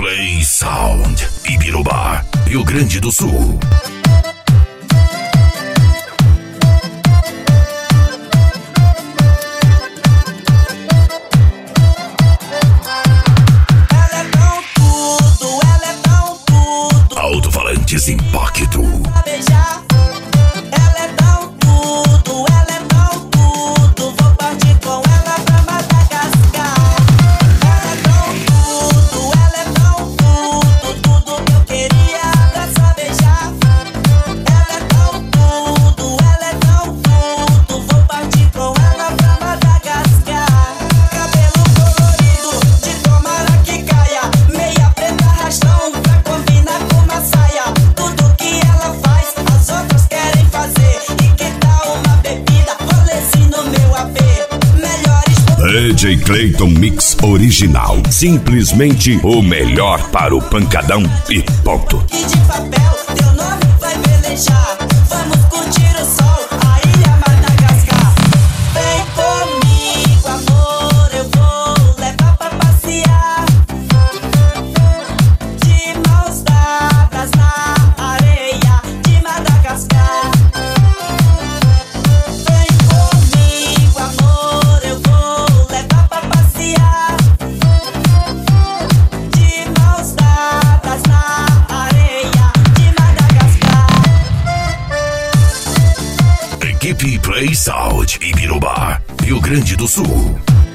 Play Sound, Ibirubá, Rio Grande do Sul. Alto-falantes Impacto. DJ Clayton Mix Original. Simplesmente o melhor para o pancadão e ponto. E de papel, teu nome vai velejar. Vamos curtir o sol, a ilha Madagascar. Vem comigo, amor, eu vou levar pra passear. De mãos dadas na areia de Madagascar. Vem comigo, amor, eu vou levar pra passear. De mãos dadas na areia de Madagascar. Equipe Play Sound, Ibirubá, Rio Grande do Sul.